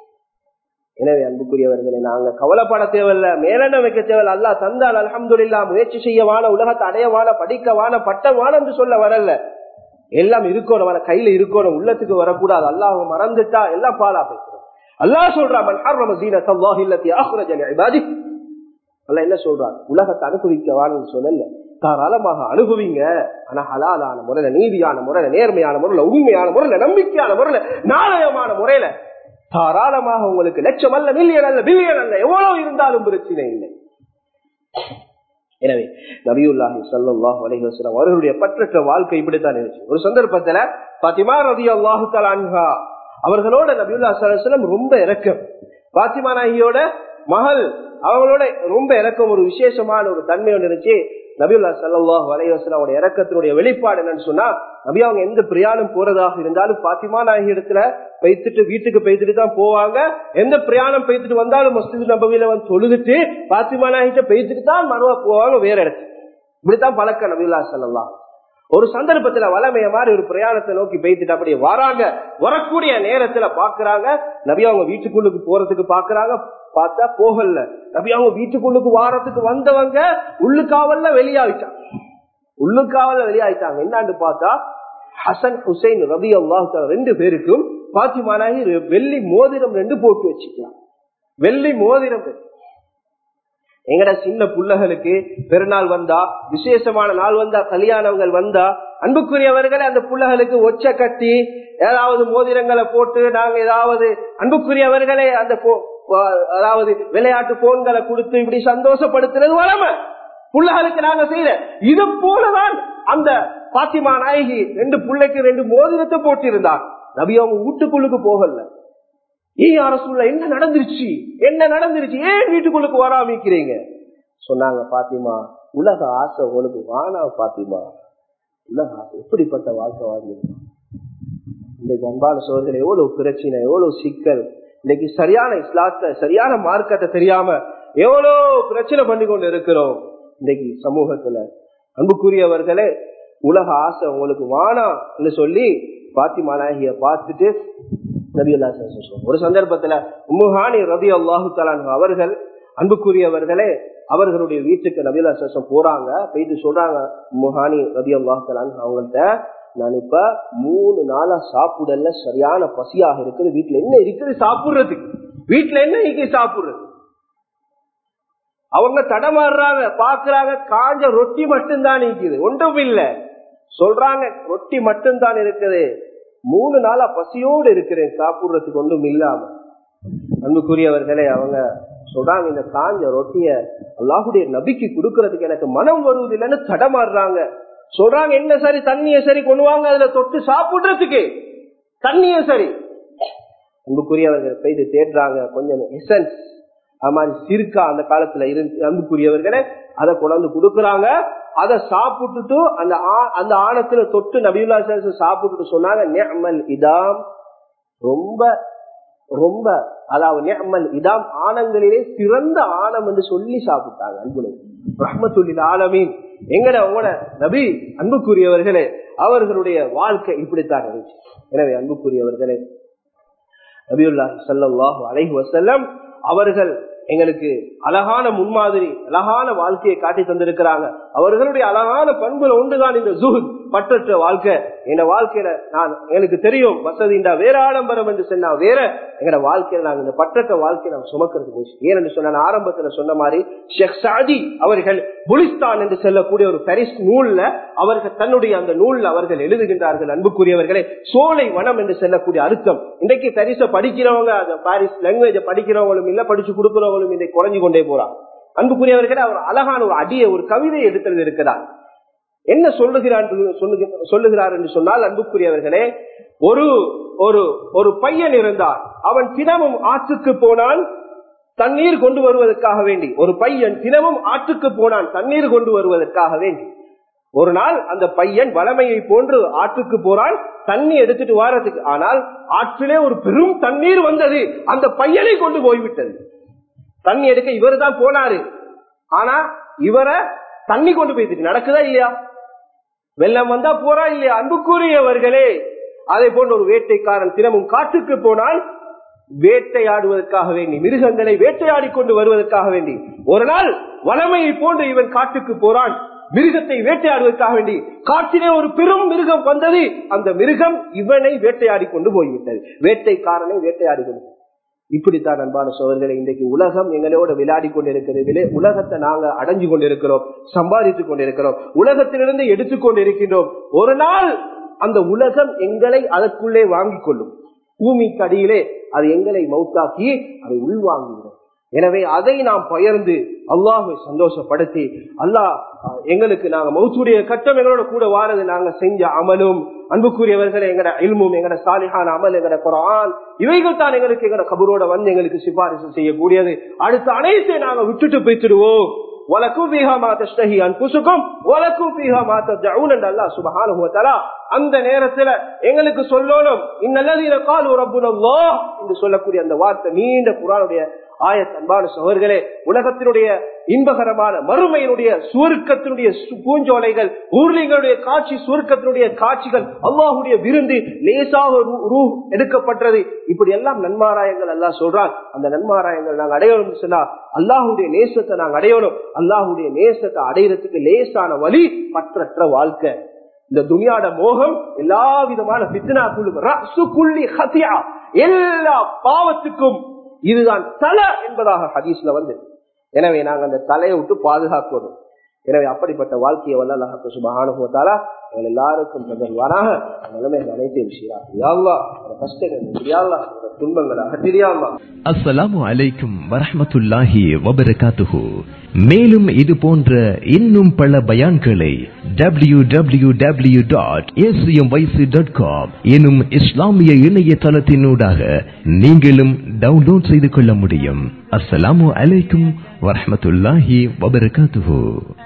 எனவே அன்புக்குரியவர்களை நாங்க கவலைப்பட தேவையில்ல, மேலெண்ணம் வைக்க தேவையில்ல. அல்லாஹ் தந்தால் அல்ஹம்துலில்லாஹ், முயற்சி செய்யவான, உலகத்தை அடையவான, படிக்கவான, பட்டவான என்று சொல்ல வரல, எல்லாம் இருக்கணும், வர கையில இருக்கணும், உள்ளத்துக்கு வரக்கூடாது. அல்லாஹ் மறந்துட்டா எல்லாம் பாலா பேசுறோம். அல்லாஹ் சொல்றான், மன் ஹர்ரம ஸீனத்தல்லாஹி அல்லதி அஹ்ரஜ லிஇபாதிஹி, அல்லாஹ் என்ன சொல்றான், உலகத்தை அனுபவிக்கவான்னு சொல்லல, தாராளமாக அனுபவிங்க, ஆனா ஹலாலான முறையில, நீதியான முறையில, நேர்மையான முறையில, உண்மையான முறையில, நம்பிக்கையான முறையில, நாணயமான முறையில தாராளமாக உங்களுக்கு லட்சம் அல்ல, மில்லியன் அல்ல, பில்லியன் அல்ல, எவ்வளவு இருந்தாலும் பிரச்சனை இல்லை. எனவே நபியுல்லாஹி ஸல்லல்லாஹு அலைஹி வஸல்லம் அவர்களுடைய பற்றற்ற வாழ்க்கை இப்படித்தான் இருந்துச்சு. ஒரு சந்தர்ப்பத்துல பாத்திமா ரலியல்லாஹு தஆலா அன்ஹா அவர்களோட நபியுல்லாஹி ஸல்லல்லாஹு அலைஹி வஸல்லம் ரொம்ப இரக்கம், பாத்திமா நாயகியோட மகள் அவங்களோட ரொம்ப இரக்கம், ஒரு விசேஷமான ஒரு தன்மை ஒன்று இருந்துச்சு. நபியுல்லாஹி ஸல்லல்லாஹு அலைஹி வஸல்லம் இரக்கத்தினுடைய வெளிப்பாடு என்னன்னு சொன்னா, நபி அவங்க எந்த பிரயாணம் போறதாக இருந்தாலும் பாத்திமா நாயகி இடத்துல பெய்த்துட்டு வீட்டுக்கு பெய்த்துட்டு தான் போவாங்க. எந்த பிரயாணம் பெய்த்துட்டு வந்தாலும் மஸ்ஜித் நபவியில வந்து தொழுதுட்டு பாத்திமா நாயகிட்ட பெய்த்துட்டு தான் மறுவா போவாங்க வேற இடத்துக்கு. இப்படித்தான் பழக்கம் நபியுல்லாஹி ஸல்லல்லாஹு. ஒரு சந்தர்ப்பத்துல வளமைய மாதிரி ஒரு பிரயாணத்தை நோக்கி பெய்த்துட்டு அப்படியே வராங்க, வரக்கூடிய நேரத்துல பாக்குறாங்க நபி அவங்க வீட்டுக்குள்ளுக்கு போறதுக்கு பாக்குறாங்க, பார்த்தா போகல. நபி அவங்க வீட்டுக்குள்ளுக்கு வாரத்துக்கு வந்தவங்க உள்ளுக்காவல்ல வெளியாயிட்டாங்க, உள்ளுக்காவல்ல வெளியாயிட்டாங்க. என்னான்னு பார்த்தா ஹசன் ஹுசைன் ரலியல்லாஹு தஆலா ரெண்டு பேருக்கும் பாத்திமா நாயகி வெள்ளி மோதிரம் ரெண்டு போட்டு வச்சுக்கலாம், வெள்ளி மோதிரம். எங்கட சின்ன புள்ளகளுக்கு பெருநாள் வந்தா, விசேஷமான நாள் வந்தா, கல்யாணங்கள் வந்தா, அன்புக்குரியவர்களை அந்த புள்ளகளுக்கு ஒச்ச கட்டி ஏதாவது மோதிரங்களை போட்டு நாங்க ஏதாவது அன்புக்குரியவர்களை அந்த அதாவது விளையாட்டு போன்களை கொடுத்து இப்படி சந்தோஷப்படுத்துறது வளமை புள்ளகளுக்கு நாங்க செய்யற. இது போலதான் அந்த பாத்திமா நாயகி ரெண்டு புள்ளைக்கு ரெண்டு மோதிரத்தை போட்டு இருந்தார். நபி அவங்க வீட்டுக்குள்ளுக்கு போகல. ஏன் அரசுல என்ன நடந்துருச்சு, என்ன நடந்துருச்சு, ஏன் வீட்டுக்குள்ளுக்கு வராமிக்கிறீங்க சொன்னாங்க. பாத்திமா, உலக ஆசை உங்களுக்கு வானா பாத்திமா, உலக ஆசை எப்படிப்பட்ட வாழ்க்கை வாழ்ந்துருக்கு. இன்னைக்கு அன்பான சோதனை எவ்வளவு பிரச்சனை, எவ்வளவு சிக்கல், இன்னைக்கு சரியான இஸ்லாத்தை சரியான மார்க்கத்தை தெரியாம எவ்வளவு பிரச்சனை பண்ணி கொண்டு இருக்கிறோம் இன்னைக்கு சமூகத்துல. அன்புக்குரியவர்களே, உலக ஆசை உங்களுக்கு வானா சொல்லி பாத்திமா நாயகிய பார்த்துட்டு நபியுல்லாஹி ஸல்லல்லாஹு அலைஹி வஸல்லம் ஒரு சந்தர்ப்பத்துல உம்மு ஹானி ரலியல்லாஹு தஆலா அவர்கள் அன்புக்குரியவர்களே அவர்களுடைய வீட்டுக்கு நபியுல்லாஹி ஸல்லல்லாஹு அலைஹி வஸல்லம் போறாங்க. போயிட்டு சொல்றாங்க உம்மு ஹானி ரலியல்லாஹு தஆலா அவங்கள்ட்ட, நான் இப்ப மூணு நாளா சாப்பிடல, சரியான பசியாக இருக்குது, வீட்டுல என்ன இருக்குது சாப்பிடுறதுக்கு, வீட்டுல என்ன இருக்கு சாப்பிடுறது. அவங்க தடமாறுறாங்க, பாக்குறாங்க, காஞ்ச ரொட்டி மட்டும்தான் இருக்குது, ஒன்றும் இல்லை. சொல்றாங்க ரொட்டி மட்டும்தான் இருக்குது, மூணு நாளா பசியோடு இருக்கிறேன், சாப்பிடுறதுக்கு ஒன்றும் இல்லாம. அன்புக்குரியவர்களே, அவங்க சொல்றாங்க இந்த காஞ்ச ரொட்டிய அல்லாஹ்வுடைய நபிக்கு கொடுக்கறதுக்கு எனக்கு மனம் வருவதில்லைன்னு தடமாறுறாங்க. சொல்றாங்க என்ன சரி தண்ணிய சரி கொண்டு வாங்க, அதுல தொட்டு சாப்பிடுறதுக்கு தண்ணிய சரி. அன்புக்குரியவர்கள் போயிட்டு தேடுறாங்க, கொஞ்சம் எசன்ஸ் அது மாதிரி சிறுக்கா அந்த காலத்துல இருந்து அன்புக்குரியவர்களே அதை கொண்டாந்து கொடுக்குறாங்க. அதை சாப்பிட்டுட்டு அந்த அந்த ஆணத்துல தொட்டு நபியுல்லாஹி ஸல்லல்லாஹு அலைஹி வஸல்லம் சாப்பிட்டுட்டு சொன்னாங்க, நிஅமல் இதாம், ரொம்ப ரொம்ப அதாவது நிஅமல் இதாம், ஆணங்களிலே சிறந்த ஆணம் என்று சொல்லி சாப்பிட்டாங்க. அன்புலே ரஹ்மத்துல் ஆலமீன் எங்கட உங்களோட நபி அன்புக்குரியவர்களே, அவர்களுடைய வாழ்க்கை இப்படித்தான் இருந்துச்சு. எனவே அன்புக்குரியவர்களே, நபியுல்லாஹி ஸல்லல்லாஹு அலைஹி வஸல்லம் அவர்கள் எங்களுக்கு அழகான முன்மாதிரி, அழகான வாழ்க்கையை காட்டி தந்திருக்கிறாங்க. அவர்களுடைய அழகான பண்புல ஒன்றுதான் இந்த ஜுஹ்த், பற்றற்ற வாழ்க்கை. எங்க வாழ்க்கையில நான் எனக்கு தெரியும் வசதிண்டா வேற, ஆடம்பரம் என்று சொன்னா வேற, எங்க வாழ்க்கையில நாங்க இந்த பற்றற்ற வாழ்க்கையை நாம் சுமக்கிறது போச்சு. ஏனென்று சொன்ன ஆரம்பத்துல சொன்ன மாதிரி ஷேக் சாதி அவர்கள் புலிஸ்தான் என்று சொல்லக்கூடிய ஒரு பாரிஸ் நூல்ல அவர்கள் தன்னுடைய அந்த நூல்ல அவர்கள் எழுதுகின்றார்கள். அன்புக்குரியவர்களே, சோலை வனம் என்று சொல்லக்கூடிய அர்த்தம் இன்றைக்கு பாரிஸ படிக்கிறவங்க, அந்த பாரிஸ் லாங்குவேஜ படிக்கிறவங்களும் இல்ல, படிச்சு கொடுக்கிறவங்களும் இன்றைக்கு குறைஞ்சு கொண்டே போறாங்க. அன்புக்குரியவர்களே, அவர் அழகான ஒரு அடியை, ஒரு கவிதை எடுத்தது இருக்கிறார். என்ன சொல்லுகிறார் சொல்லுகிறார் என்று சொன்னால், அன்புக்குரியவர்களே, ஒரு ஒரு ஒரு பையன் இருந்தார். அவன் தினமும் ஆற்றுக்கு போனான் தண்ணீர் கொண்டு வருவதற்காக வேண்டி. ஒரு பையன் தினமும் ஆற்றுக்கு போனான் தண்ணீர் கொண்டு வருவதற்காக வேண்டி. ஒரு நாள் அந்த பையன் வளமையை போன்று ஆற்றுக்கு போறான் தண்ணி எடுத்துட்டு வாரத்துக்கு. ஆனால் ஆற்றிலே ஒரு பெரும் தண்ணீர் வந்தது, அந்த பையனை கொண்டு போய்விட்டது. தண்ணி எடுக்க இவரு தான் போனாரு, ஆனா இவரை தண்ணி கொண்டு போயிட்டு நடக்குதா இல்லையா? வெள்ளம் வந்தா போறா இல்லையா? அன்புக்குரியவர்களே, அதே போன்ற ஒரு வேட்டைக்காரன் தினமும் காட்டுக்கு போனால் வேட்டையாடுவதற்காக வேண்டி, மிருகங்களை வேட்டையாடி கொண்டு வருவதற்காக வேண்டி. ஒரு நாள் வளமையை போன்று இவன் காட்டுக்கு போறான் மிருகத்தை வேட்டையாடுவதற்காக வேண்டி. காட்டிலே ஒரு பெரும் மிருகம் வந்தது, அந்த மிருகம் இவனை வேட்டையாடி கொண்டு போய்விட்டது, வேட்டைக்காரனை வேட்டையாடி கொண்டு. இப்படித்தான் அன்பான சோதரர்களை இன்றைக்கு உலகம் எங்களோட விளையாடி கொண்டிருக்கிறது. உலகத்தை நாங்க அடைஞ்சு கொண்டிருக்கிறோம், சம்பாதித்துக் கொண்டிருக்கிறோம், உலகத்திலிருந்து எடுத்துக்கொண்டு இருக்கின்றோம். ஒரு நாள் அந்த உலகம் எங்களை அதற்குள்ளே வாங்கிக் கொள்ளும். பூமிக்கு அடியிலே அது எங்களை மௌத்தாக்கி அதை உள்வாங்கிவிடும். எனவே அதை நாம் பகிர்ந்து அல்லாஹ்வை சந்தோஷப்படுத்தி, அல்லாஹ் எங்களுக்கு நாங்க மௌத்துடைய கட்டம் எங்களோட கூட வாரது நாங்க செஞ்ச அமலும், அன்புக்குரியவர்கள் எங்கட இல்மும், எங்கட சாலிஹான அமல், எங்கட குர்ஆன், இவைகள் தான் எங்களுக்கு எங்கட கபரோட வந்து எங்களுக்கு சிபாரிசு செய்யக்கூடியது. அடுத்த அனைத்தை நாங்க விட்டுட்டு போய்த்துடுவோம். அந்த நேரத்துல எங்களுக்கு சொல்லணும், இன்னல்லதீன காலு ரப்புனல்லாஹ் என்று சொல்லக்கூடிய அந்த வார்த்தை நீண்ட குர்ஆனுடைய ஆயத். அன்பான சகோதரர்களே, உலகத்தினுடைய இன்பகரமான மறுமையினுடைய சுவர்க்கத்தினுடைய பூஞ்சோலைகள், ஊர்லிங்களுடைய காட்சி, சுவர்க்கத்தினுடைய காட்சிகள், அல்லாஹுடைய விருந்து, லேசாக ரூஹ் எடுக்கப்பட்டது, இப்படி எல்லாம் நன்மாராயங்கள் அல்லாஹ் சொல்றான். அந்த நன்மாராயங்கள் நாங்கள் அடையணும் சொன்னா அல்லாஹுடைய நேசத்தை நாங்கள் அடையணும். அல்லாஹுடைய நேசத்தை அடையிறதுக்கு லேசான வழி பற்றற்ற வாழ்க்கை. இந்த துனியாட மோகம் எல்லா விதமான ஃபித்னா குள்ளி ஹத்யா, எல்லா பாவத்துக்கும் இதுதான் தலை என்பதாக ஹதீஸ்ல வந்து. எனவே நாங்கள் அந்த தலையை விட்டு பாதுகாக்கணும். எனவே அப்படிப்பட்ட வாழ்க்கையை வல்ல அல்லாஹ் சுப்ஹானஹு வ தஆலா எங்கள் எல்லாருக்கும் தருவானாக. நிலைமைகள் அனைத்தையும் சீராக யா அல்லாஹ், கஷ்டங்கள் யா அல்லாஹ், துன்பங்களை அகற்றியா அல்லாஹ். அஸ்ஸலாமு அலைக்கும் வரஹ்மத்துல்லாஹி வபரகாத்துஹு. மேலும் இது போன்ற இன்னும் பல பயான்களை W W W dot A C M Y C dot com எனும் இஸ்லாமிய இணையதளத்தினூடாக நீங்களும் டவுன்லோட் செய்து கொள்ள முடியும். அஸ்ஸலாமு அலைக்கும் வரஹ்மத்துல்லாஹி வபரகாத்துஹு.